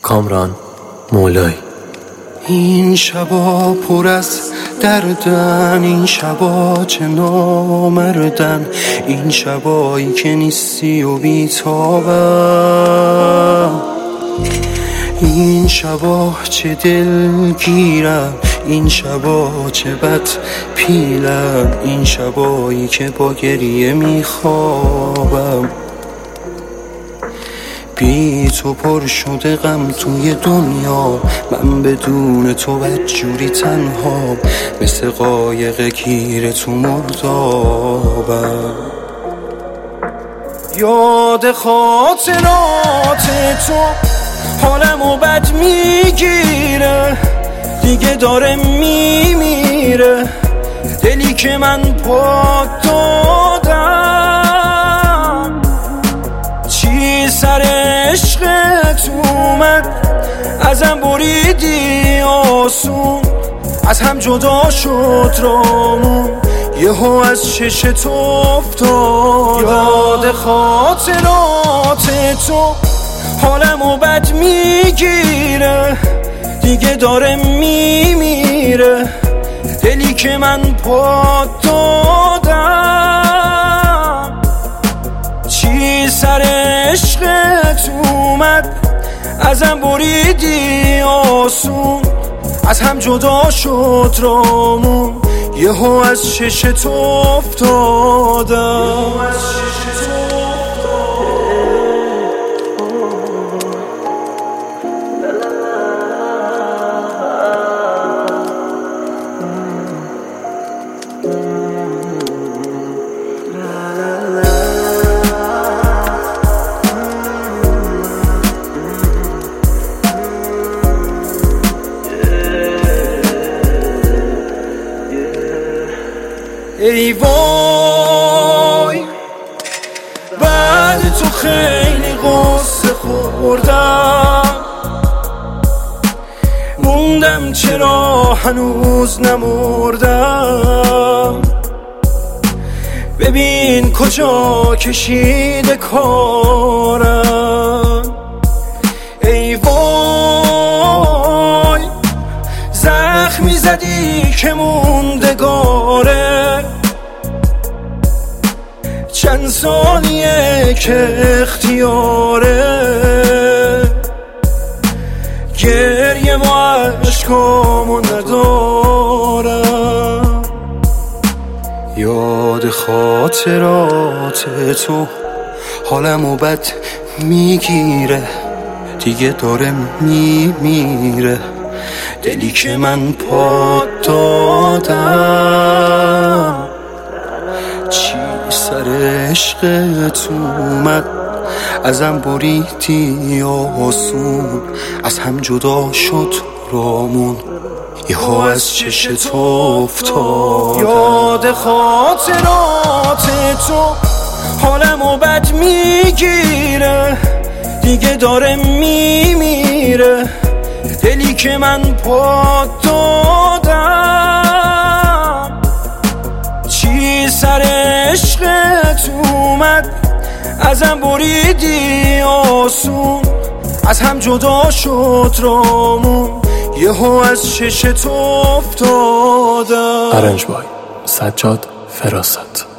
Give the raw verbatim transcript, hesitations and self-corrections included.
کامران مولایی. این شبا پر از دردن، این شبا چه نامردن، این شبایی که نیستی و بیتابم، این شبا چه دلگیرم، این شبا چه بد پیلم، این شبایی که با گریه میخوابم. بی تو پر شده غم توی دنیا، من بدون تو بدجوری تنها، مثل قایق گیر تو مردابم. یاد خاطرات تو حالمو بد میگیره، دیگه داره میمیره دلی که من پاک دادم. چی سر عشقت اومد، ازم بریدی آسون، از هم جدا شد رامون، یهو از چشت افتادم. یاد خاطرات تو حالمو بد میگیره، دیگه داره میمیره دلی که من پاک دادم. چی سر عشقت اومد، ازم بریدی آسون، از هم جدا شد رامون، یهو از چشت افتادم. ای وای بعد تو خیلی غصه خوردم، موندم چرا هنوز نمردم. ببین کجا کشیده کارم. ای وای زخمی زدی که موندگاره، چند ثانیه که اختیاره، گریه و عشقامو ندارم. یاد خاطرات تو حالمو بد میگیره، دیگه داره میمیره دلی که من پاک دادم. چی سر عشقت اومد، ازم بریدی آسون، از هم جدا شد رامون، یهو از چشت افتادم. یاد خاطرات تو حالمو بد میگیره، دیگه داره میمیره دلی که من پاک دادم. چی سر عشقت اومد، ازم بریدی آسون، از هم جدا شد رامون، یهو از چشت افتادم. آرنج بای سجاد فراست.